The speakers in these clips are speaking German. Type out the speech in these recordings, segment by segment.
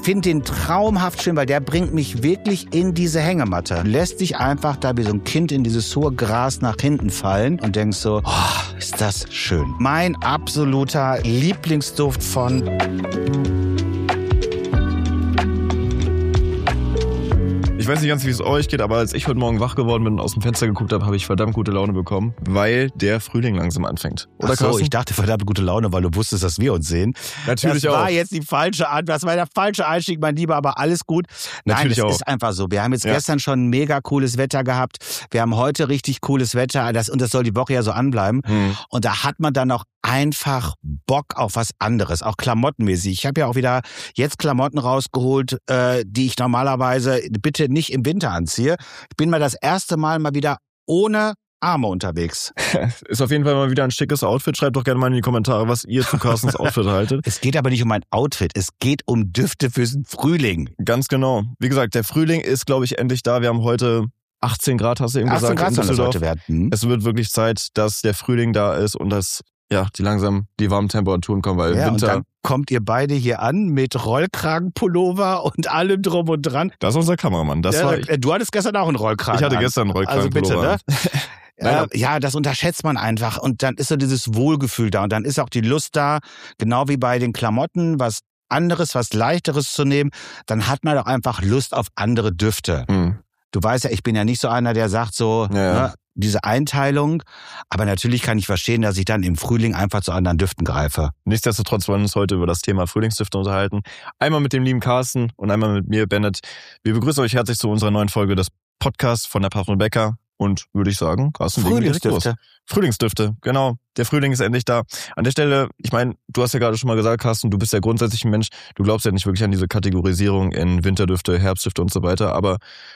finde den traumhaft schön, weil der bringt mich wirklich in diese Hängematte. Lässt sich einfach da wie so ein Kind in dieses hohe Gras nach hinten fallen und denkst so, oh, ist das schön. Mein absoluter Lieblingsduft von... Ich weiß nicht ganz, wie es euch geht, aber als ich heute Morgen wach geworden bin und aus dem Fenster geguckt habe, habe ich verdammt gute Laune bekommen, weil der Frühling langsam anfängt. Oder so, ich dachte verdammt gute Laune, weil du wusstest, dass wir uns sehen. Natürlich auch. Das war jetzt das war der falsche Einstieg, mein Lieber, aber alles gut. Natürlich Nein, auch. Es ist einfach so. Wir haben jetzt gestern schon mega cooles Wetter gehabt. Wir haben heute richtig cooles Wetter und das soll die Woche ja so anbleiben. Und da hat man dann auch einfach Bock auf was anderes, auch klamottenmäßig. Ich habe ja auch wieder jetzt Klamotten rausgeholt, die ich normalerweise bitte nicht im Winter anziehe. Ich bin mal das erste Mal wieder ohne Arme unterwegs. Ist auf jeden Fall mal wieder ein schickes Outfit. Schreibt doch gerne mal in die Kommentare, was ihr zu Carstens Outfit haltet. Es geht aber nicht um ein Outfit, es geht um Düfte für den Frühling. Ganz genau. Wie gesagt, der Frühling ist, glaube ich, endlich da. Wir haben heute 18 Grad, hast du eben 18 gesagt, Grad in Düsseldorf. sollte werden. Es wird wirklich Zeit, dass der Frühling da ist und dass die langsam die warmen Temperaturen kommen, weil im Winter... Und dann kommt ihr beide hier an mit Rollkragenpullover und allem drum und dran. Das ist unser Kameramann. Das war ich. Du hattest gestern auch einen Rollkragen. Ich hatte gestern einen Rollkragenpullover. Also bitte, ne? Ja, das unterschätzt man einfach. Und dann ist so dieses Wohlgefühl da. Und dann ist auch die Lust da, genau wie bei den Klamotten, was anderes, was Leichteres zu nehmen. Dann hat man doch einfach Lust auf andere Düfte. Du weißt ja, ich bin ja nicht so einer, der sagt so, ne, diese Einteilung. Aber natürlich kann ich verstehen, dass ich dann im Frühling einfach zu anderen Düften greife. Nichtsdestotrotz wollen wir uns heute über das Thema Frühlingsdüfte unterhalten. Einmal mit dem lieben Carsten und einmal mit mir, Bennett. Wir begrüßen euch herzlich zu unserer neuen Folge des Podcasts von der Pach & Becker. Und würde ich sagen, Carsten, Frühlingsdüfte. Frühlingsdüfte, genau. Der Frühling ist endlich da. An der Stelle, ich meine, du hast ja gerade schon mal gesagt, Carsten, du bist ja grundsätzlich ein Mensch. Du glaubst ja nicht wirklich an diese Kategorisierung in Winterdüfte, Herbstdüfte und so weiter. Aber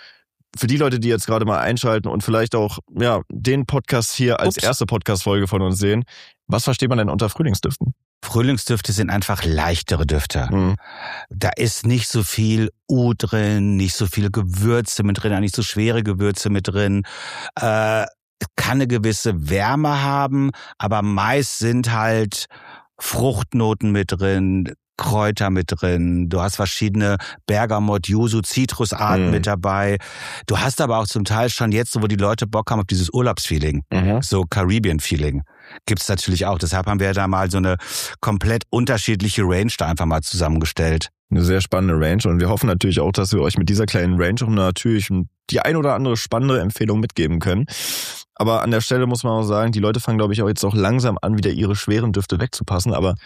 für die Leute, die jetzt gerade mal einschalten und vielleicht auch den Podcast hier als erste Podcast-Folge von uns sehen, was versteht man denn unter Frühlingsdüften? Frühlingsdüfte sind einfach leichtere Düfte. Da ist nicht so viel drin, nicht so viele Gewürze mit drin, auch nicht so schwere Gewürze mit drin. Kann eine gewisse Wärme haben, aber meist sind halt Fruchtnoten mit drin, Kräuter mit drin, du hast verschiedene Bergamot, Yuzu, Zitrusarten mit dabei. Du hast aber auch zum Teil schon jetzt, wo die Leute Bock haben auf dieses Urlaubsfeeling, so Caribbean-Feeling, gibt's natürlich auch. Deshalb haben wir da mal so eine komplett unterschiedliche Range da einfach mal zusammengestellt. Eine sehr spannende Range und wir hoffen natürlich auch, dass wir euch mit dieser kleinen Range auch natürlich die ein oder andere spannende Empfehlung mitgeben können. Aber an der Stelle muss man auch sagen, die Leute fangen, glaube ich, auch jetzt auch langsam an, wieder ihre schweren Düfte wegzupacken. Aber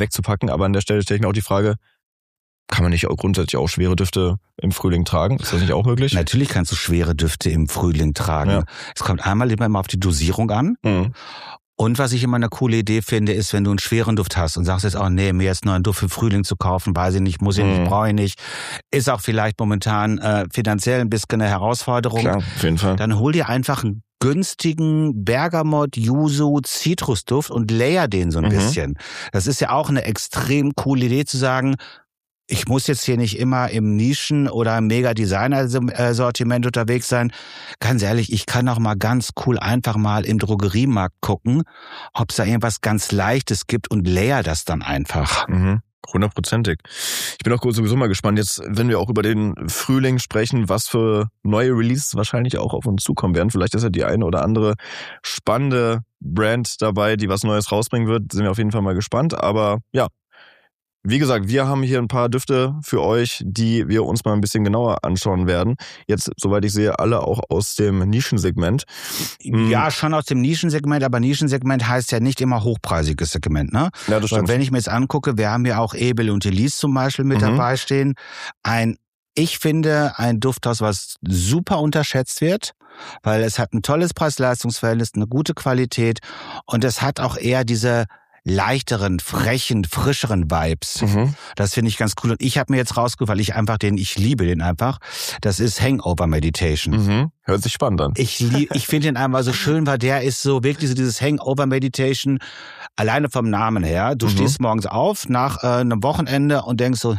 an der Stelle stelle ich mir auch die Frage, kann man nicht auch grundsätzlich auch schwere Düfte im Frühling tragen? Ist das nicht auch möglich? Natürlich kannst du schwere Düfte im Frühling tragen. Ja. Es kommt einmal immer auf die Dosierung an. Und was ich immer eine coole Idee finde, ist, wenn du einen schweren Duft hast und sagst jetzt auch, nee, mir jetzt nur einen Duft für Frühling zu kaufen, weiß ich nicht, muss ich nicht, brauche ich nicht. Ist auch vielleicht momentan finanziell ein bisschen eine Herausforderung. Klar, auf jeden Fall. Dann hol dir einfach einen günstigen Bergamot, Yuzu, Zitrusduft und layer den so ein bisschen. Das ist ja auch eine extrem coole Idee zu sagen, ich muss jetzt hier nicht immer im Nischen- oder Mega-Designer-Sortiment unterwegs sein. Ganz ehrlich, ich kann auch mal ganz cool einfach mal im Drogeriemarkt gucken, ob es da irgendwas ganz Leichtes gibt und layer das dann einfach. 100%ig. Ich bin auch sowieso mal gespannt, jetzt, wenn wir auch über den Frühling sprechen, was für neue Releases wahrscheinlich auch auf uns zukommen werden. Vielleicht ist ja die eine oder andere spannende Brand dabei, die was Neues rausbringen wird. Sind wir auf jeden Fall mal gespannt. Aber ja, wie gesagt, wir haben hier ein paar Düfte für euch, die wir uns mal ein bisschen genauer anschauen werden. Jetzt, soweit ich sehe, alle auch aus dem Nischensegment. Ja, schon aus dem Nischensegment, aber Nischensegment heißt ja nicht immer hochpreisiges Segment, ne? Ja, das stimmt. Weil wenn ich mir jetzt angucke, wir haben ja auch Ebel und Elise zum Beispiel mit dabei stehen. Ich finde ein Dufthaus, was super unterschätzt wird, weil es hat ein tolles Preis-Leistungs-Verhältnis, eine gute Qualität und es hat auch eher diese leichteren, frechen, frischeren Vibes. Das finde ich ganz cool. Und ich habe mir jetzt rausgesucht, weil ich liebe den einfach. Das ist Hangover Meditation. Hört sich spannend an. Ich finde den einfach so schön, weil der ist so wirklich so dieses Hangover Meditation, alleine vom Namen her. Du stehst morgens auf nach einem Wochenende und denkst so,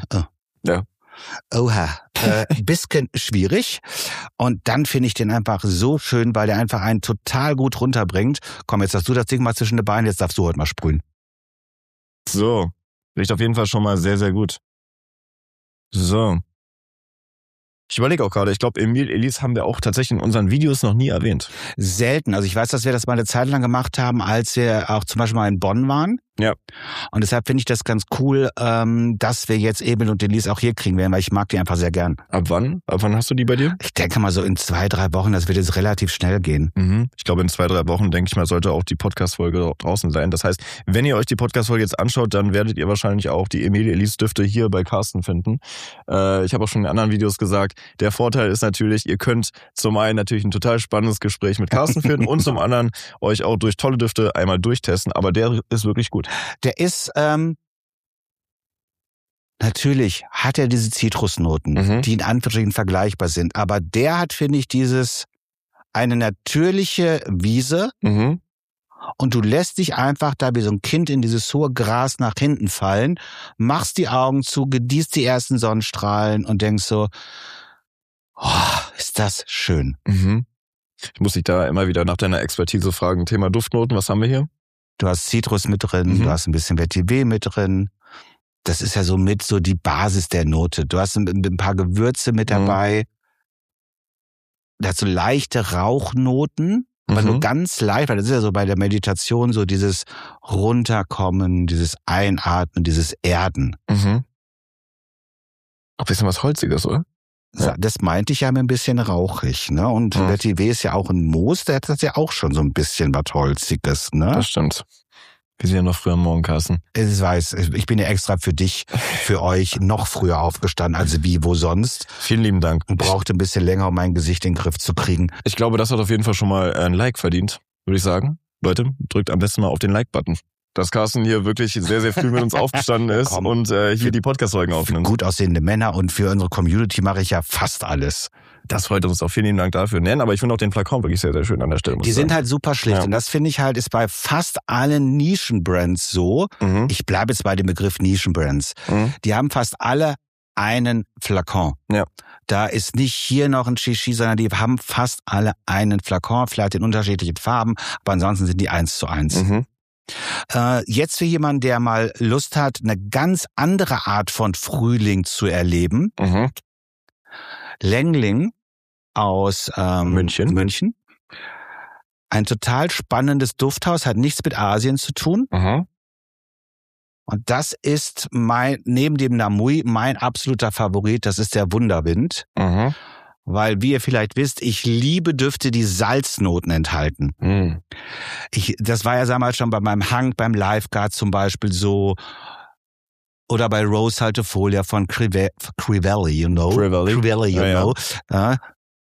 oha, bisschen schwierig. Und dann finde ich den einfach so schön, weil der einfach einen total gut runterbringt. Komm, jetzt hast du das Ding mal zwischen den Beinen, jetzt darfst du heute mal sprühen. So, riecht auf jeden Fall schon mal sehr, sehr gut. So. Ich überlege auch gerade, ich glaube, Emile Elis haben wir auch tatsächlich in unseren Videos noch nie erwähnt. Selten. Also ich weiß, dass wir das mal eine Zeit lang gemacht haben, als wir auch zum Beispiel mal in Bonn waren. Ja. Und deshalb finde ich das ganz cool, dass wir jetzt Emil und Elise auch hier kriegen werden, weil ich mag die einfach sehr gern. Ab wann? Ab wann hast du die bei dir? Ich denke mal so in 2-3 Wochen, das wird jetzt relativ schnell gehen. Ich glaube, in 2-3 Wochen, denke ich mal, sollte auch die Podcast-Folge draußen sein. Das heißt, wenn ihr euch die Podcast-Folge jetzt anschaut, dann werdet ihr wahrscheinlich auch die Emil Elis Düfte hier bei Carsten finden. Ich habe auch schon in anderen Videos gesagt, der Vorteil ist natürlich, ihr könnt zum einen natürlich ein total spannendes Gespräch mit Carsten führen und zum anderen euch auch durch tolle Düfte einmal durchtesten. Aber der ist wirklich gut. Der ist, natürlich hat er diese Zitrusnoten, die in Anführungsstrichen vergleichbar sind. Aber der hat, finde ich, eine natürliche Wiese. Und du lässt dich einfach da wie so ein Kind in dieses hohe Gras nach hinten fallen, machst die Augen zu, genießt die ersten Sonnenstrahlen und denkst so, oh, ist das schön. Ich muss dich da immer wieder nach deiner Expertise fragen. Thema Duftnoten, was haben wir hier? Du hast Zitrus mit drin, du hast ein bisschen Vetiver mit drin. Das ist ja so die Basis der Note. Du hast ein paar Gewürze mit dabei. Der hat so leichte Rauchnoten, aber nur ganz leicht, weil das ist ja so bei der Meditation so dieses Runterkommen, dieses Einatmen, dieses Erden. Auch ein bisschen was Holziges, oder? Das meinte ich ja mit ein bisschen rauchig, ne? Und Vetiver ist ja auch ein Moos, der hat das ja auch schon so ein bisschen was Holziges, ne? Das stimmt. Wir sind ja noch früh am Morgen, Carsten. Ich weiß, ich bin ja extra für euch noch früher aufgestanden, also wie, wo sonst. Vielen lieben Dank. Und brauchte ein bisschen länger, um mein Gesicht in den Griff zu kriegen. Ich glaube, das hat auf jeden Fall schon mal ein Like verdient, würde ich sagen. Leute, drückt am besten mal auf den Like-Button. Dass Carsten hier wirklich sehr, sehr früh mit uns aufgestanden ist und hier die Podcast-Folgen aufnimmt. Gut aussehende Männer und für unsere Community mache ich ja fast alles. Das freut uns auch. Vielen lieben Dank dafür. Aber ich finde auch den Flakon wirklich sehr, sehr schön an der Stelle. Die sind halt super schlicht. Und das finde ich halt, ist bei fast allen Nischenbrands so. Ich bleibe jetzt bei dem Begriff Nischenbrands. Die haben fast alle einen Flakon. Ja. Da ist nicht hier noch ein Shishi, sondern die haben fast alle einen Flakon, vielleicht in unterschiedlichen Farben, aber ansonsten sind die 1:1. Jetzt für jemanden, der mal Lust hat, eine ganz andere Art von Frühling zu erleben. Lengling aus München. Ein total spannendes Dufthaus, hat nichts mit Asien zu tun. Und das ist neben dem Namui mein absoluter Favorit, das ist der Wunderwind. Weil, wie ihr vielleicht wisst, ich liebe Düfte, die Salznoten enthalten. Das war ja damals schon bei meinem Hank, beim Lifeguard zum Beispiel so. Oder bei Rose Haltefolia von Crivelli, you know. Crivelli, you know. Ja.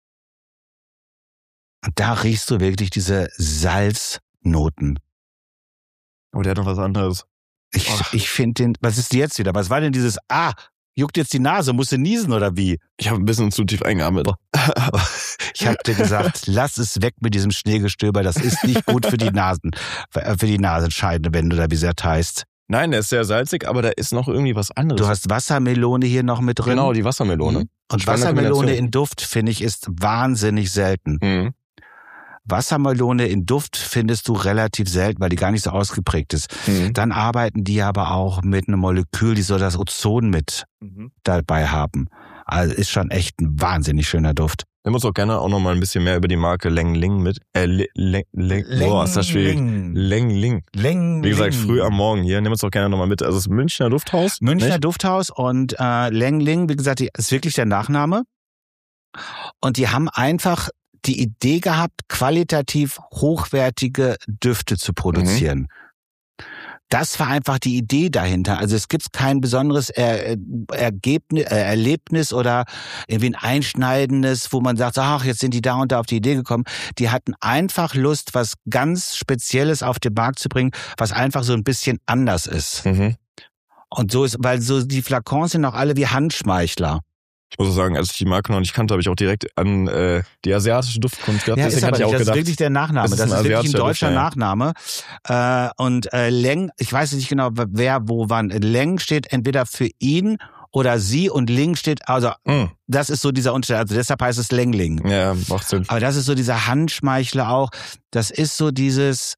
Und da riechst du wirklich diese Salznoten. Aber der hat noch was anderes. Ich finde was ist jetzt wieder? Was war denn dieses, juckt jetzt die Nase, musst du niesen oder wie? Ich habe ein bisschen zu tief eingeatmet. Ich habe dir gesagt, lass es weg mit diesem Schneegestöber, das ist nicht gut für die Nasenscheide, wenn du da wie sehr heißt. Nein, der ist sehr salzig, aber da ist noch irgendwie was anderes. Du hast Wassermelone hier noch mit drin. Genau, die Wassermelone. Und Wassermelone in Duft, finde ich, ist wahnsinnig selten. Wassermelone in Duft findest du relativ selten, weil die gar nicht so ausgeprägt ist. Dann arbeiten die aber auch mit einem Molekül, die so das Ozon mit dabei haben. Also ist schon echt ein wahnsinnig schöner Duft. Nimm uns auch gerne auch noch mal ein bisschen mehr über die Marke Lengling mit. Boah, ist das schwierig. Lengling. Wie gesagt, früh am Morgen hier. Nimm uns auch gerne noch mal mit. Also das ist Münchner Dufthaus. Dufthaus und Lengling, wie gesagt, ist wirklich der Nachname. Und die haben einfach die Idee gehabt, qualitativ hochwertige Düfte zu produzieren. Das war einfach die Idee dahinter. Also es gibt kein besonderes Erlebnis oder irgendwie ein einschneidendes, wo man sagt, jetzt sind die da und da auf die Idee gekommen. Die hatten einfach Lust, was ganz Spezielles auf den Markt zu bringen, was einfach so ein bisschen anders ist. Und so ist, weil so die Flakons sind auch alle wie Handschmeichler. Ich muss auch sagen, als ich die Marke noch nicht kannte, habe ich auch direkt an die asiatische Duftkunst gehabt. Ja, deswegen hatte ich auch gedacht, das ist wirklich der Nachname. Das ist wirklich ein deutscher Nachname. Und Leng, ich weiß nicht genau, wer, wo, wann. Leng steht entweder für ihn oder sie und Ling steht, also das ist so dieser Unterschied. Also deshalb heißt es Lengling. Ja, macht Sinn. Aber das ist so dieser Handschmeichler auch. Das ist so dieses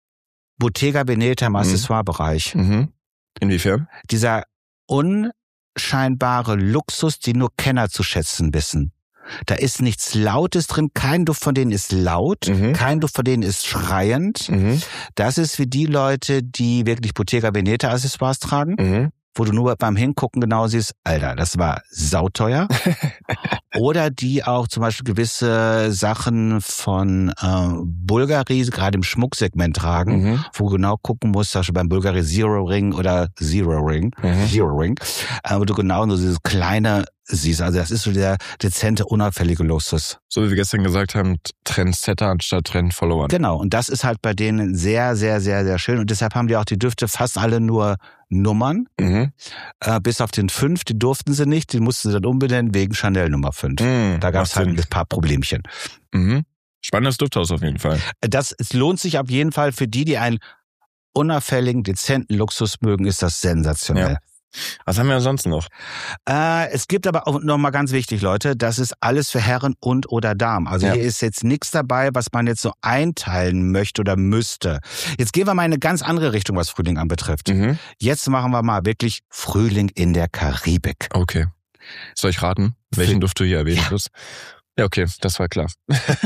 Bottega Veneta im Accessoire-Bereich. Inwiefern? Dieser unscheinbare Luxus, die nur Kenner zu schätzen wissen. Da ist nichts Lautes drin, kein Duft von denen ist laut, kein Duft von denen ist schreiend. Das ist für die Leute, die wirklich Bottega Veneta Accessoires tragen, wo du nur beim Hingucken genau siehst, Alter, das war sauteuer. Oder die auch zum Beispiel gewisse Sachen von Bulgari, gerade im Schmucksegment tragen, wo du genau gucken musst, zum Beispiel beim Bulgari Zero Ring oder Zero Ring, wo du genau so dieses kleine siehst. Also das ist so der dezente, unauffällige Luxus. So wie wir gestern gesagt haben, Trendsetter anstatt Trendfollower. Genau, und das ist halt bei denen sehr, sehr, sehr, sehr schön. Und deshalb haben die auch die Düfte fast alle nur Nummern. Bis auf den 5, die durften sie nicht, die mussten sie dann umbenennen wegen Chanel Nummer 5. Da gab es halt ein paar Problemchen. Spannendes Dufthaus auf jeden Fall. Es lohnt sich auf jeden Fall für die einen unauffälligen, dezenten Luxus mögen, ist das sensationell. Ja. Was haben wir sonst noch? Es gibt aber auch noch mal ganz wichtig, Leute, das ist alles für Herren und oder Damen. Also hier ist jetzt nichts dabei, was man jetzt so einteilen möchte oder müsste. Jetzt gehen wir mal in eine ganz andere Richtung, was Frühling anbetrifft. Jetzt machen wir mal wirklich Frühling in der Karibik. Okay. Soll ich raten, welchen Duft du hier erwähnt hast? Ja, okay, das war klar.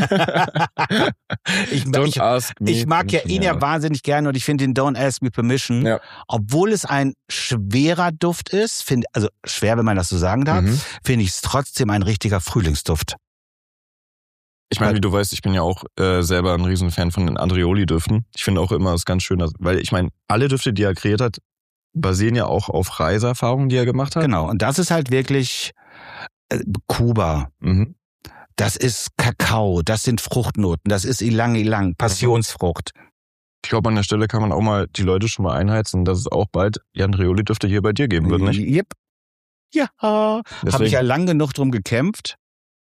Ich mag ja ihn ja wahnsinnig gerne und ich finde den Don't Ask Me Permission, obwohl es ein schwerer Duft ist, also schwer, wenn man das so sagen darf, finde ich es trotzdem ein richtiger Frühlingsduft. Ich meine, wie du weißt, ich bin ja auch selber ein Riesenfan von den Andreoli-Düften. Ich finde auch immer es ganz schön, weil ich meine, alle Düfte, die er kreiert hat, basieren ja auch auf Reiseerfahrungen, die er gemacht hat. Genau, und das ist halt wirklich Kuba. Das ist Kakao, das sind Fruchtnoten, das ist Ilang, Passionsfrucht. Ich glaube, an der Stelle kann man auch mal die Leute schon mal einheizen, dass es auch bald die Andreoli-Düfte hier bei dir geben wird, nicht? Yep. Ja, habe ich ja lang genug drum gekämpft.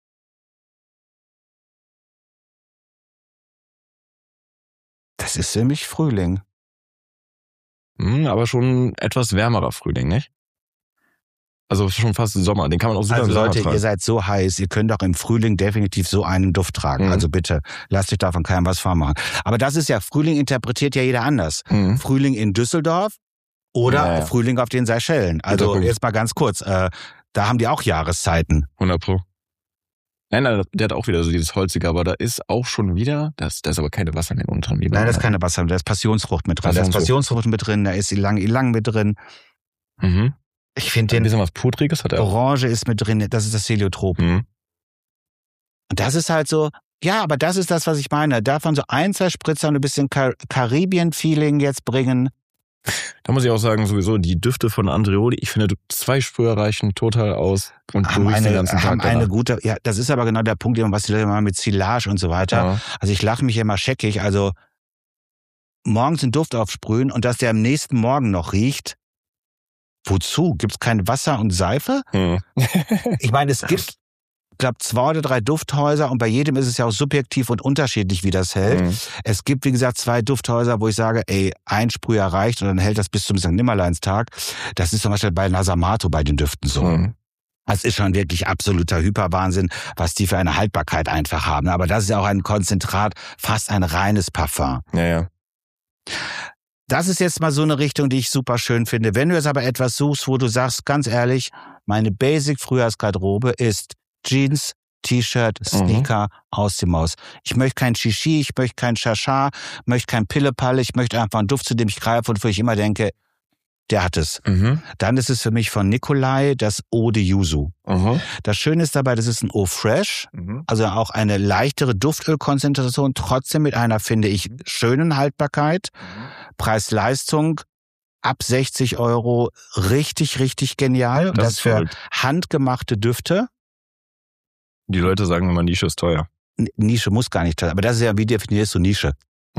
Das ist für mich Frühling. Aber schon etwas wärmerer Frühling, nicht? Also schon fast Sommer, den kann man auch super im Sommer Leute, tragen. ihr seid so heiß, ihr könnt auch im Frühling definitiv so einen Duft tragen. Also bitte, lasst euch davon keinem was vormachen. Aber das ist ja, Frühling interpretiert ja jeder anders. Frühling in Düsseldorf oder Frühling auf den Seychellen. Also jetzt mal ganz kurz, da haben die auch Jahreszeiten. 100%. Nein, der hat auch wieder so dieses Holzige, aber da ist auch schon wieder, da ist aber keine Wassermelone drin. Nein, da ist keine Wassermelone, da ist Passionsfrucht mit drin. Da ist Passionsfrucht mit drin, da ist Ilang mit drin. Ich finde ein bisschen was Putriges hat er auch. Orange ist mit drin, das ist das Heliotrop. Und das ist halt so, ja, aber das ist das, was ich meine. Davon so 1, 2 Spritzer und ein bisschen Karibien-Feeling jetzt bringen. Da muss ich auch sagen, sowieso die Düfte von Andreoli, ich finde, 2 Sprüher reichen total aus und du riechst den ganzen Tag eine gute, ja, das ist aber genau der Punkt, was die Leute machen mit Silage und so weiter. Ja. Also ich lache mich immer scheckig, also morgens den Duft aufsprühen und dass der am nächsten Morgen noch riecht. Wozu? Gibt's kein Wasser und Seife? Ich meine, es gibt, ich glaube, 2 oder 3 Dufthäuser und bei jedem ist es ja auch subjektiv und unterschiedlich, wie das hält. Es gibt, wie gesagt, 2 Dufthäuser, wo ich sage, ein Sprüher reicht und dann hält das bis zum St. Nimmerleinstag. Das ist zum Beispiel bei Nasamato bei den Düften so. Das ist schon wirklich absoluter Hyperwahnsinn, was die für eine Haltbarkeit einfach haben. Aber das ist ja auch ein Konzentrat, fast ein reines Parfum. Ja. Das ist jetzt mal so eine Richtung, die ich super schön finde. Wenn du jetzt aber etwas suchst, wo du sagst, ganz ehrlich, meine Basic-Frühjahrsgarderobe ist Jeans, T-Shirt, Sneaker, aus dem Haus. Ich möchte kein Shishi, ich möchte kein Chacha, möchte kein Pillepalle, ich möchte einfach einen Duft, zu dem ich greife und wo ich immer denke, der hat es. Dann ist es für mich von Nikolai das Eau de Yuzu. Das Schöne ist dabei, das ist ein Eau Fresh, also auch eine leichtere Duftölkonzentration, trotzdem mit einer, finde ich, schönen Haltbarkeit. Preis-Leistung ab 60 €, richtig, richtig genial. Und das für handgemachte Düfte. Die Leute sagen immer, Nische ist teuer. Nische muss gar nicht teuer, aber das ist ja, wie definierst du Nische?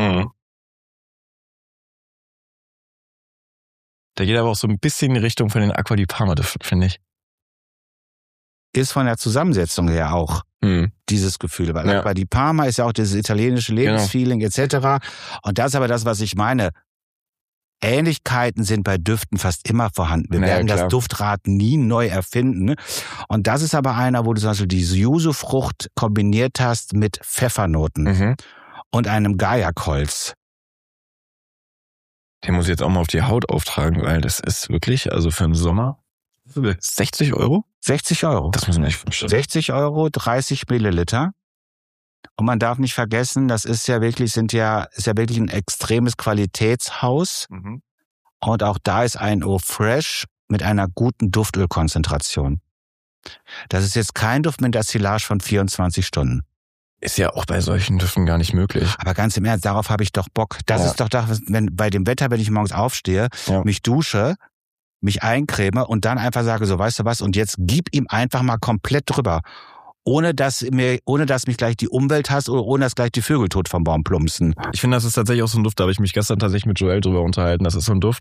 Da geht aber auch so ein bisschen in die Richtung von den Acqua di Parma Düften, finde ich. Ist von der Zusammensetzung her auch dieses Gefühl. Weil Acqua di Parma ist ja auch dieses italienische Lebensfeeling etc. Und das ist aber das, was ich meine. Ähnlichkeiten sind bei Düften fast immer vorhanden. Wir werden das Duftrad nie neu erfinden. Und das ist aber einer, wo du zum Beispiel die Yuzu-Frucht kombiniert hast mit Pfeffernoten und einem Gajakholz. Den muss ich jetzt auch mal auf die Haut auftragen, weil das ist wirklich, also für den Sommer, 60 Euro? 60 Euro. Das muss man echt vorstellen. 60 Euro, 30 Milliliter. Und man darf nicht vergessen, das ist ja wirklich ein extremes Qualitätshaus. Mhm. Und auch da ist ein Eau Fresh mit einer guten Duftölkonzentration. Das ist jetzt kein Duft mit Destillage von 24 Stunden. Ist ja auch bei solchen Düften gar nicht möglich. Aber ganz im Ernst, darauf habe ich doch Bock. Das ist doch das, wenn bei dem Wetter, wenn ich morgens aufstehe, mich dusche, mich eincreme und dann einfach sage, so, weißt du was, und jetzt gib ihm einfach mal komplett drüber. Ohne dass mich gleich die Umwelt hasst oder ohne dass gleich die Vögel tot vom Baum plumpsen. Ich finde, das ist tatsächlich auch so ein Duft, da habe ich mich gestern tatsächlich mit Joel drüber unterhalten. Das ist so ein Duft,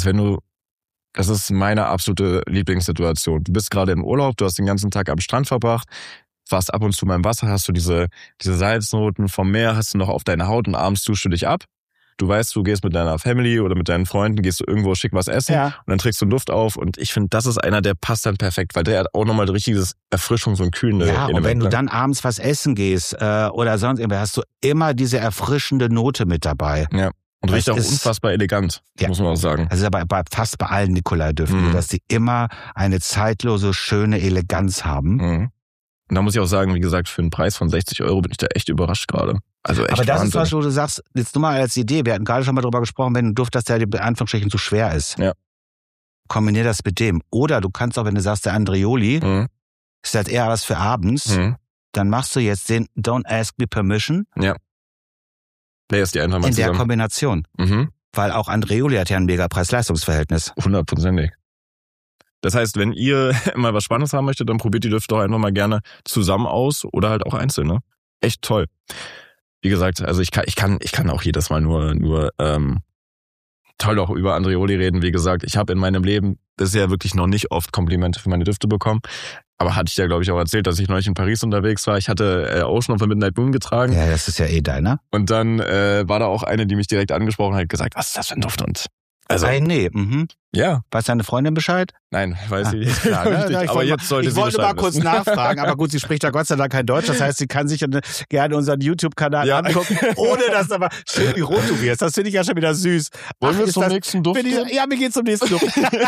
das ist meine absolute Lieblingssituation. Du bist gerade im Urlaub, du hast den ganzen Tag am Strand verbracht, warst ab und zu mal im Wasser, hast du diese Salznoten vom Meer, hast du noch auf deiner Haut und abends duschst du dich ab. Du weißt, du gehst mit deiner Family oder mit deinen Freunden, gehst du irgendwo schick was essen und dann trägst du einen Duft auf und ich finde, das ist einer, der passt dann perfekt, weil der hat auch nochmal richtiges Erfrischung, so ein kühlende Element. Und wenn du dann abends was essen gehst oder sonst irgendwas, hast du immer diese erfrischende Note mit dabei. Ja. Und riecht auch unfassbar elegant, muss man auch sagen. Also fast bei allen Nikolai-Düften, dass die immer eine zeitlose, schöne Eleganz haben. Mhm. Und da muss ich auch sagen, wie gesagt, für einen Preis von 60 Euro bin ich da echt überrascht gerade. Also echt. Aber das ist was, wo du sagst, jetzt nur mal als Idee, wir hatten gerade schon mal drüber gesprochen, wenn du Duft hast, der in Anführungsstrichen zu schwer ist. Ja. Kombinier das mit dem. Oder du kannst auch, wenn du sagst, der Andreoli, ist halt eher was für abends, dann machst du jetzt den Don't Ask Me Permission. Ja. Der ist die einfach mal in zusammen. Der Kombination. Weil auch Andreoli hat ja ein mega Preis-Leistungs-Verhältnis. 100%. Das heißt, wenn ihr mal was Spannendes haben möchtet, dann probiert die Düfte doch einfach mal gerne zusammen aus oder halt auch einzeln, ne? Echt toll. Wie gesagt, also ich kann auch jedes Mal nur toll auch über Andreoli reden. Wie gesagt, ich habe in meinem Leben bisher wirklich noch nicht oft Komplimente für meine Düfte bekommen. Aber hatte ich ja, glaube ich, auch erzählt, dass ich neulich in Paris unterwegs war. Ich hatte Ocean of the Midnight Moon getragen. Ja, das ist ja deiner. Und dann war da auch eine, die mich direkt angesprochen hat, gesagt, was ist das für ein Duft? Und also, nee. Ja. Weiß deine Freundin Bescheid? Nein, weiß sie nicht. Klar, ne? Aber jetzt sollte sie wollte mal kurz nachfragen, aber gut, sie spricht ja Gott sei Dank kein Deutsch. Das heißt, sie kann sich gerne unseren YouTube-Kanal angucken, ohne dass aber schön wie rot du wirst. Das finde ich ja schon wieder süß. Wollen wir zum nächsten Duft? Ja, mir geht's zum nächsten Duft.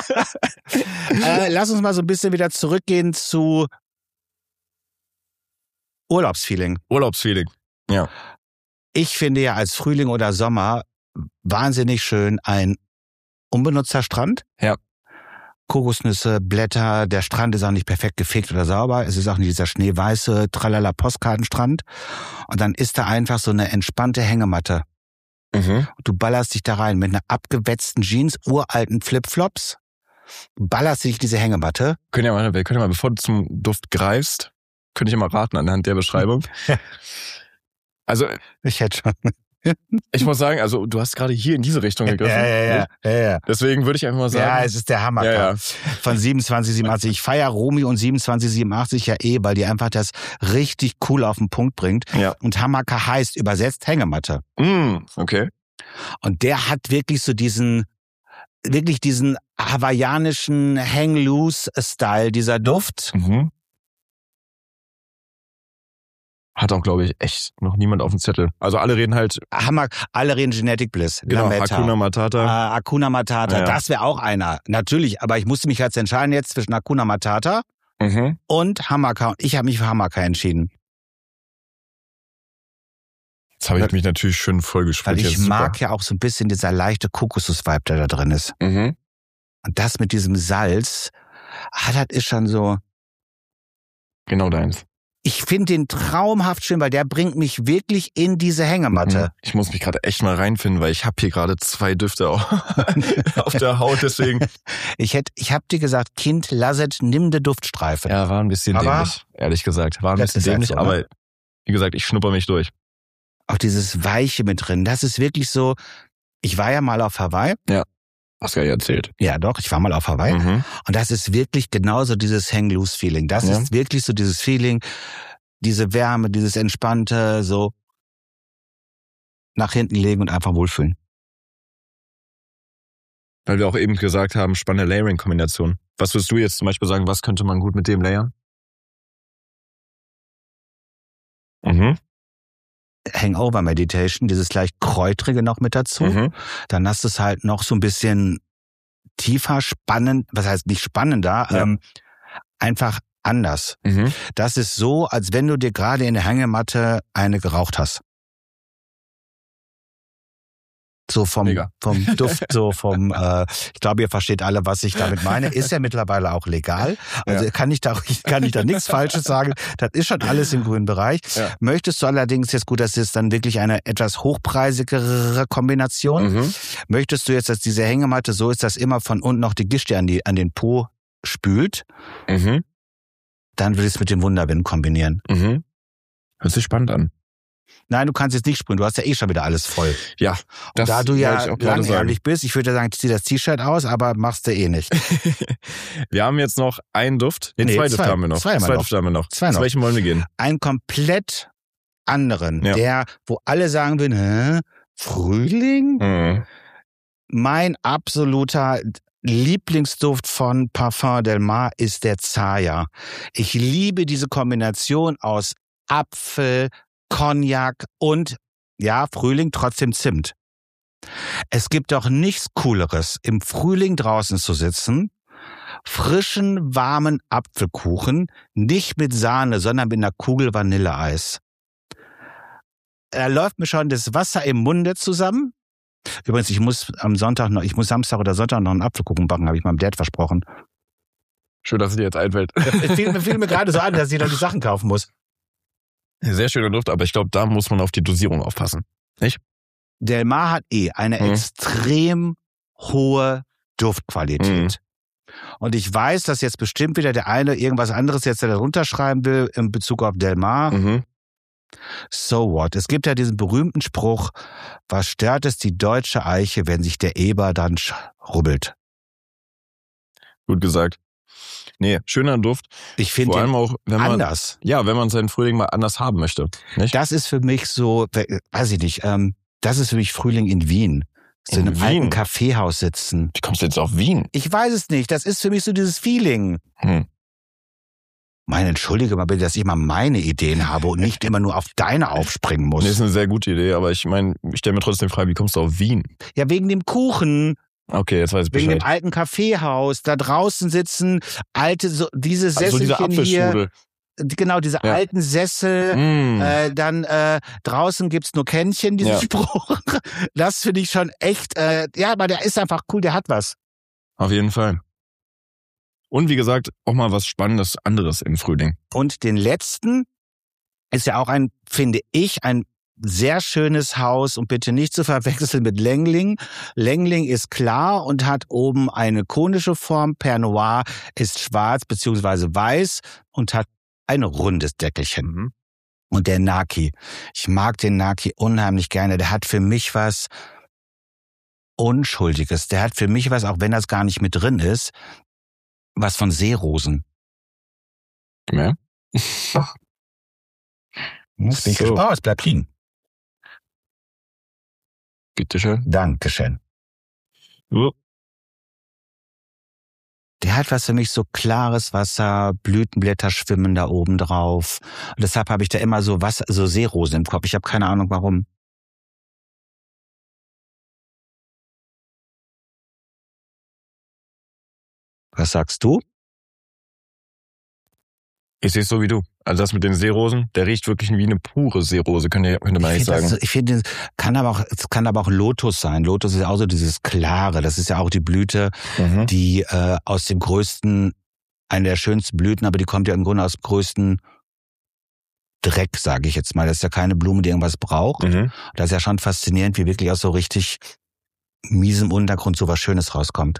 Lass uns mal so ein bisschen wieder zurückgehen zu Urlaubsfeeling. Ja. Ich finde ja als Frühling oder Sommer wahnsinnig schön ein unbenutzter Strand. Ja. Kokosnüsse, Blätter, der Strand ist auch nicht perfekt gefegt oder sauber. Es ist auch nicht dieser schneeweiße, tralala Postkartenstrand. Und dann ist da einfach so eine entspannte Hängematte. Du ballerst dich da rein mit einer abgewetzten Jeans, uralten Flipflops. Ballerst dich diese Hängematte. Wir können ja mal, bevor du zum Duft greifst, könnte ich ja mal raten anhand der Beschreibung. Also, ich hätte schon. Ich muss sagen, also du hast gerade hier in diese Richtung gegriffen. Ja. Deswegen würde ich einfach mal sagen. Ja, es ist der Hammer. Ja. Von 2787. Ich feiere Romy und 2787 ja weil die einfach das richtig cool auf den Punkt bringt. Ja. Und Hamaka heißt übersetzt Hängematte. Okay. Und der hat wirklich so diesen hawaiianischen Hang-Loose-Style, dieser Duft. Hat auch, glaube ich, echt noch niemand auf dem Zettel. Also alle reden halt... Alle reden Genetic Bliss. Genau, Lametta. Hakuna Matata. Ja. Das wäre auch einer. Natürlich, aber ich musste mich jetzt entscheiden jetzt zwischen Hakuna Matata und Hamaka. Und ich habe mich für Hamaka entschieden. Jetzt habe ich mich natürlich schön vollgespielt. Weil ich mag ja auch so ein bisschen dieser leichte Kokosnuss-Vibe, der da drin ist. Und das mit diesem Salz, das ist schon so... Genau deins. Ich finde den traumhaft schön, weil der bringt mich wirklich in diese Hängematte. Ich muss mich gerade echt mal reinfinden, weil ich habe hier gerade 2 Düfte auf der Haut, deswegen. Ich hab dir gesagt, Kind, lasset, nimm de Duftstreife. Ja, war ein bisschen dämlich, ehrlich gesagt. War ein bisschen dämlich, so, aber wie gesagt, ich schnupper mich durch. Auch dieses Weiche mit drin, das ist wirklich so, ich war ja mal auf Hawaii. Ja. Hast du ja erzählt. Ja, doch, ich war mal auf Hawaii. Und das ist wirklich genauso dieses Hang-Loose-Feeling. Das ist wirklich so dieses Feeling, diese Wärme, dieses Entspannte, so nach hinten legen und einfach wohlfühlen. Weil wir auch eben gesagt haben, spannende Layering-Kombination. Was würdest du jetzt zum Beispiel sagen, was könnte man gut mit dem layern? Hangover Meditation, dieses leicht Kräutrige noch mit dazu. Dann hast du es halt noch so ein bisschen tiefer, spannend, was heißt nicht spannender, einfach anders. Das ist so, als wenn du dir gerade in der Hängematte eine geraucht hast. So vom Duft, so vom, ich glaube, ihr versteht alle, was ich damit meine. Ist ja mittlerweile auch legal. Also kann ich da nichts Falsches sagen. Das ist schon alles im grünen Bereich. Ja. Möchtest du allerdings jetzt, gut, das ist dann wirklich eine etwas hochpreisigere Kombination. Möchtest du jetzt, dass diese Hängematte so ist, dass immer von unten noch die Gischte an den Po spült, dann will ich es mit dem Wunderwind kombinieren. Hört sich spannend an. Nein, du kannst jetzt nicht sprühen, du hast ja eh schon wieder alles voll. Ja, das da du ja langjährig bist, ich würde sagen, zieh das T-Shirt aus, aber machst du eh nicht. Wir haben jetzt noch einen Duft. Zwei Düfte haben wir noch. Zwei Düfte haben wir noch. Zu welchem wollen wir gehen? Einen komplett anderen, der, wo alle sagen würden, Frühling? Mein absoluter Lieblingsduft von Parfum Del Mar ist der Zaya. Ich liebe diese Kombination aus Apfel, Cognac und, Frühling, trotzdem Zimt. Es gibt doch nichts Cooleres, im Frühling draußen zu sitzen, frischen, warmen Apfelkuchen, nicht mit Sahne, sondern mit einer Kugel Vanilleeis. Da läuft mir schon das Wasser im Munde zusammen. Übrigens, ich muss Samstag oder Sonntag noch einen Apfelkuchen backen, habe ich meinem Dad versprochen. Schön, dass es dir jetzt einfällt. Fiel mir gerade so an, dass ich noch die Sachen kaufen muss. Sehr schöner Duft, aber ich glaube, da muss man auf die Dosierung aufpassen. Nicht? Del Mar hat eine extrem hohe Duftqualität. Und ich weiß, dass jetzt bestimmt wieder der eine irgendwas anderes jetzt da runterschreiben will in Bezug auf Del Mar. So what? Es gibt ja diesen berühmten Spruch, was stört es die deutsche Eiche, wenn sich der Eber dann rubbelt? Gut gesagt. Nee, schöner Duft. Ich finde vor allem auch, wenn man anders. Ja, wenn man seinen Frühling mal anders haben möchte. Nicht? Das ist für mich so, weiß ich nicht, das ist für mich Frühling in Wien. So in einem alten Kaffeehaus sitzen. Wie kommst du jetzt auf Wien? Ich weiß es nicht. Das ist für mich so dieses Feeling. Meine, entschuldige mal bitte, dass ich mal meine Ideen habe und nicht immer nur auf deine aufspringen muss. Nee, ist eine sehr gute Idee, aber ich meine, ich stelle mir trotzdem die Frage, wie kommst du auf Wien? Ja, wegen dem Kuchen. Okay, jetzt weiß ich Bescheid. Wegen dem alten Kaffeehaus, da draußen sitzen diese Sesselchen hier. Genau, diese alten Sessel. Dann draußen gibt's nur Kännchen, diesen Spruch. Das finde ich schon echt, aber der ist einfach cool, der hat was. Auf jeden Fall. Und wie gesagt, auch mal was Spannendes anderes im Frühling. Und den letzten ist ja auch finde ich, ein sehr schönes Haus und bitte nicht zu verwechseln mit Lengling. Lengling ist klar und hat oben eine konische Form. Père Noir ist schwarz bzw. weiß und hat ein rundes Deckelchen. Und der Naki. Ich mag den Naki unheimlich gerne. Der hat für mich was Unschuldiges. Der hat für mich was, auch wenn das gar nicht mit drin ist, was von Seerosen. Ja. Jetzt bin ich gespannt. Es bleibt liegen. Bitteschön. Dankeschön. Der hat was für mich so klares Wasser, Blütenblätter schwimmen da oben drauf. Und deshalb habe ich da immer so Seerosen im Kopf. Ich habe keine Ahnung warum. Was sagst du? Ich sehe es so wie du. Also das mit den Seerosen, der riecht wirklich wie eine pure Seerose, könnte man eigentlich sagen. Ich finde, es kann aber auch Lotus sein. Lotus ist ja auch so dieses Klare. Das ist ja auch die Blüte, die aus dem größten, eine der schönsten Blüten, aber die kommt ja im Grunde aus dem größten Dreck, sage ich jetzt mal. Das ist ja keine Blume, die irgendwas braucht. Das ist ja schon faszinierend, wie wirklich aus so richtig miesem Untergrund so was Schönes rauskommt.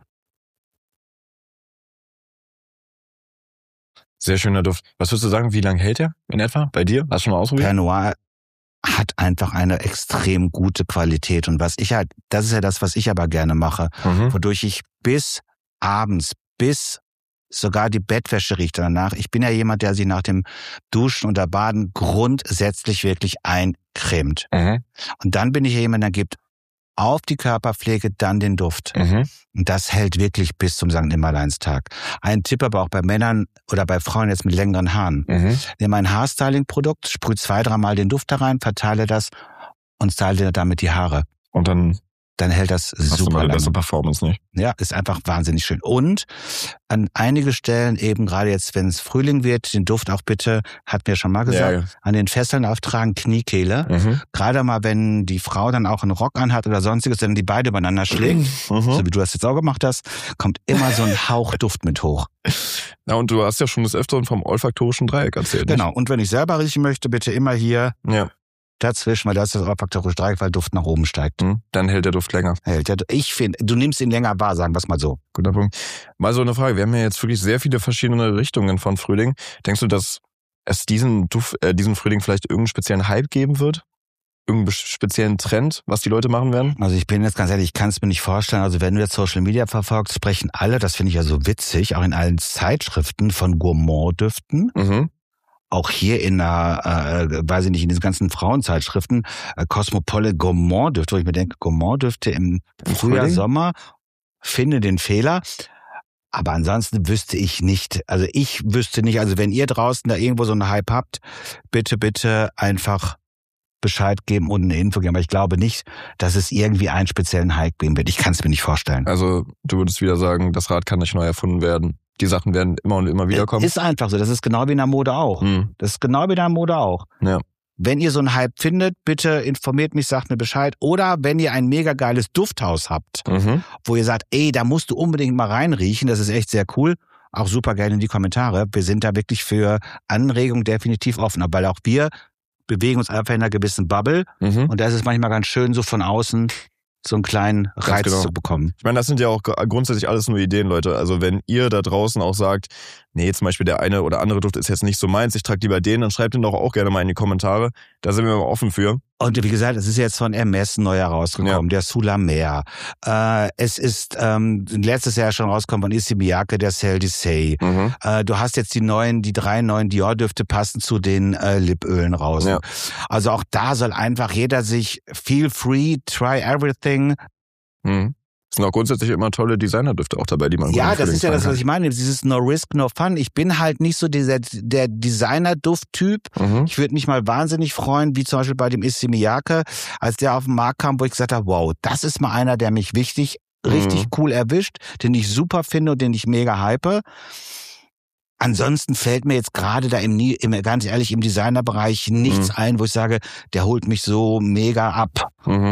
Sehr schöner Duft. Was würdest du sagen, wie lange hält der in etwa bei dir? Hast du schon mal ausprobiert? Père Noir hat einfach eine extrem gute Qualität. Und das ist ja das, was ich aber gerne mache. Wodurch ich bis abends, bis sogar die Bettwäsche riecht danach. Ich bin ja jemand, der sich nach dem Duschen oder Baden grundsätzlich wirklich eincremt. Und dann bin ich ja jemand, der gibt auf die Körperpflege dann den Duft. Und das hält wirklich bis zum St. Nimmerleinstag. Ein Tipp aber auch bei Männern oder bei Frauen jetzt mit längeren Haaren. Nimm ein Haarstyling-Produkt, sprüh 2-3 Mal den Duft da rein, verteile das und style dir damit die Haare. Und dann dann hält das super lange. Bessere Performance, nicht? Ja, ist einfach wahnsinnig schön. Und an einige Stellen eben gerade jetzt, wenn es Frühling wird, den Duft auch bitte, hat mir schon mal gesagt, an den Fesseln auftragen, Kniekehle. Gerade mal, wenn die Frau dann auch einen Rock anhat oder sonstiges, dann die beide übereinander schlägt, so wie du das jetzt auch gemacht hast, kommt immer so ein Hauch Duft mit hoch. Ja, und du hast ja schon des Öfteren vom olfaktorischen Dreieck erzählt. Genau, und wenn ich selber riechen möchte, bitte immer hier dazwischen, weil das ist das olfaktorische Dreieck, weil Duft nach oben steigt. Dann hält der Duft länger. Ich finde, du nimmst ihn länger wahr, sagen wir es mal so. Guter Punkt. Mal so eine Frage, wir haben ja jetzt wirklich sehr viele verschiedene Richtungen von Frühling. Denkst du, dass es diesen Frühling vielleicht irgendeinen speziellen Hype geben wird? Irgendeinen speziellen Trend, was die Leute machen werden? Also ich bin jetzt ganz ehrlich, ich kann es mir nicht vorstellen. Also wenn du jetzt Social Media verfolgst, sprechen alle, das finde ich ja so witzig, auch in allen Zeitschriften von Gourmand-Düften. Auch hier in weiß ich nicht, in diesen ganzen Frauenzeitschriften, Cosmopolitan Gourmand-Düfte, wo ich mir denke, Gourmand-Düfte im Frühjahr, Sommer, finde den Fehler. Aber ansonsten wüsste ich nicht, also wenn ihr draußen da irgendwo so einen Hype habt, bitte einfach Bescheid geben und eine Info geben. Aber ich glaube nicht, dass es irgendwie einen speziellen Hype geben wird. Ich kann es mir nicht vorstellen. Also du würdest wieder sagen, das Rad kann nicht neu erfunden werden. Die Sachen werden immer und immer wieder kommen. Ist einfach so. Das ist genau wie in der Mode auch. Das ist genau wie in der Mode auch. Ja. Wenn ihr so einen Hype findet, bitte informiert mich, sagt mir Bescheid. Oder wenn ihr ein mega geiles Dufthaus habt, wo ihr sagt, da musst du unbedingt mal reinriechen, das ist echt sehr cool, auch super gerne in die Kommentare. Wir sind da wirklich für Anregungen definitiv offen. Weil auch wir bewegen uns einfach in einer gewissen Bubble. Und da ist es manchmal ganz schön, so von außen so einen kleinen Reiz zu bekommen. Ich meine, das sind ja auch grundsätzlich alles nur Ideen, Leute. Also wenn ihr da draußen auch sagt, nee, zum Beispiel der eine oder andere Duft ist jetzt nicht so meins, ich trage lieber den, dann schreibt ihn doch auch gerne mal in die Kommentare. Da sind wir mal offen für. Und wie gesagt, es ist jetzt von Hermès neu herausgekommen, der Sous la Mer. Es ist letztes Jahr schon rausgekommen von Issey Miyake, der Celle d'Issey. Du hast jetzt die 3 neuen Dior-Düfte passen zu den Lipölen raus. Ja. Also auch da soll einfach jeder sich feel free, try everything. Es sind auch grundsätzlich immer tolle Designerdüfte auch dabei, die man das ist ja das, was ich meine. Dieses No Risk, No Fun. Ich bin halt nicht so der Designer-Duft-Typ. Ich würde mich mal wahnsinnig freuen, wie zum Beispiel bei dem Issey Miyake, als der auf den Markt kam, wo ich gesagt habe, wow, das ist mal einer, der mich richtig cool erwischt, den ich super finde und den ich mega hype. Ansonsten fällt mir jetzt gerade da ganz ehrlich im Designerbereich nichts ein, wo ich sage, der holt mich so mega ab.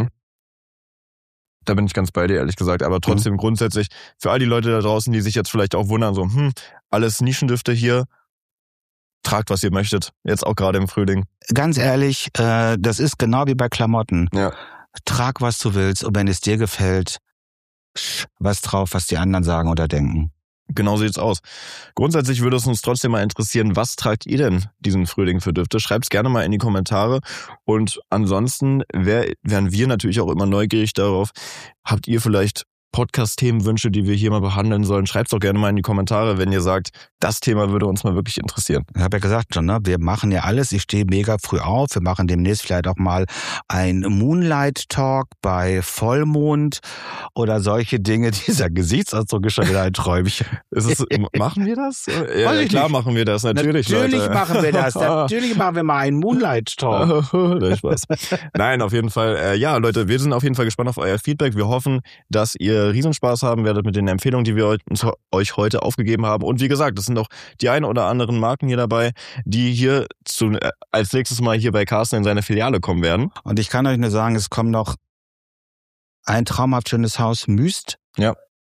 Da bin ich ganz bei dir, ehrlich gesagt. Aber trotzdem grundsätzlich, für all die Leute da draußen, die sich jetzt vielleicht auch wundern, so, alles Nischendüfte hier, tragt, was ihr möchtet. Jetzt auch gerade im Frühling. Ganz ehrlich, das ist genau wie bei Klamotten. Ja. Trag, was du willst. Und wenn es dir gefällt, was drauf, was die anderen sagen oder denken. Genau sieht's aus. Grundsätzlich würde es uns trotzdem mal interessieren, was tragt ihr denn diesen Frühling für Düfte? Schreibt's gerne mal in die Kommentare. Und ansonsten wären wir natürlich auch immer neugierig darauf. Habt ihr vielleicht Podcast-Themenwünsche, die wir hier mal behandeln sollen? Schreibt's doch gerne mal in die Kommentare, wenn ihr sagt, das Thema würde uns mal wirklich interessieren. Ich habe ja gesagt schon, ne? Wir machen ja alles. Ich stehe mega früh auf. Wir machen demnächst vielleicht auch mal ein Moonlight-Talk bei Vollmond oder solche Dinge. Dieser Gesichtsausdruck ist schon wieder ein Träumchen. Machen wir das? Ja, klar machen wir das. Natürlich Leute. Machen wir das. Natürlich machen wir mal einen Moonlight-Talk. Spaß. Nein, auf jeden Fall. Ja, Leute, wir sind auf jeden Fall gespannt auf euer Feedback. Wir hoffen, dass ihr Riesenspaß haben werdet mit den Empfehlungen, die wir euch heute aufgegeben haben. Und wie gesagt, es sind auch die ein oder anderen Marken hier dabei, die hier als nächstes Mal hier bei Carsten in seine Filiale kommen werden. Und ich kann euch nur sagen, es kommt noch ein traumhaft schönes Haus, Myst. Ja.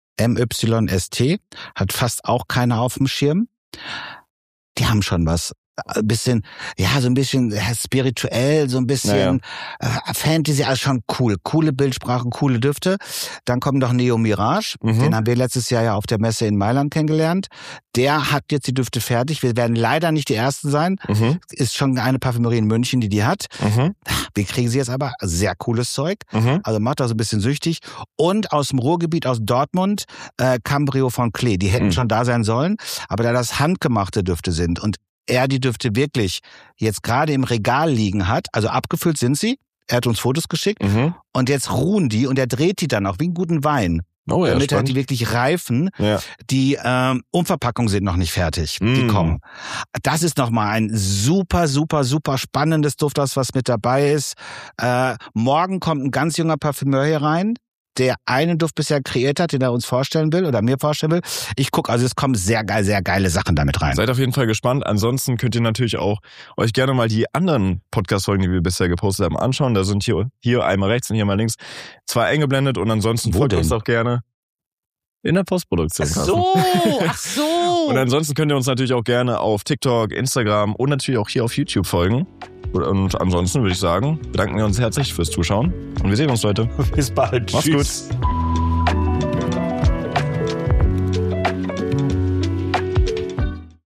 MYST. Hat fast auch keiner auf dem Schirm. Die haben schon was. Ein bisschen, so ein bisschen spirituell, so ein bisschen Fantasy, also schon cool. Coole Bildsprachen, coole Düfte. Dann kommt noch Neo Mirage. Den haben wir letztes Jahr ja auf der Messe in Mailand kennengelernt. Der hat jetzt die Düfte fertig. Wir werden leider nicht die Ersten sein. Ist schon eine Parfümerie in München, die hat. Wir kriegen sie jetzt aber. Sehr cooles Zeug. Also macht auch so ein bisschen süchtig. Und aus dem Ruhrgebiet, aus Dortmund, Cambrio von Klee. Die hätten schon da sein sollen. Aber da das handgemachte Düfte sind und er die Düfte wirklich jetzt gerade im Regal liegen hat, also abgefüllt sind sie, er hat uns Fotos geschickt und jetzt ruhen die und er dreht die dann auch wie einen guten Wein. Damit halt die wirklich reifen. Ja. Die Umverpackungen sind noch nicht fertig. Die kommen. Das ist nochmal ein super, super, super spannendes Dufthaus, was mit dabei ist. Morgen kommt ein ganz junger Parfümeur hier rein. der einen Duft bisher kreiert hat, den er uns vorstellen will oder mir vorstellen will. Ich gucke, also es kommen sehr geile Sachen damit rein. Seid auf jeden Fall gespannt. Ansonsten könnt ihr natürlich auch euch gerne mal die anderen Podcast-Folgen, die wir bisher gepostet haben, anschauen. Da sind hier einmal rechts und hier mal links 2 eingeblendet und ansonsten folgt uns auch gerne in der Postproduktion. Ach so. Und ansonsten könnt ihr uns natürlich auch gerne auf TikTok, Instagram und natürlich auch hier auf YouTube folgen. Und ansonsten würde ich sagen, bedanken wir uns herzlich fürs Zuschauen und wir sehen uns, Leute. Bis bald. Macht's gut.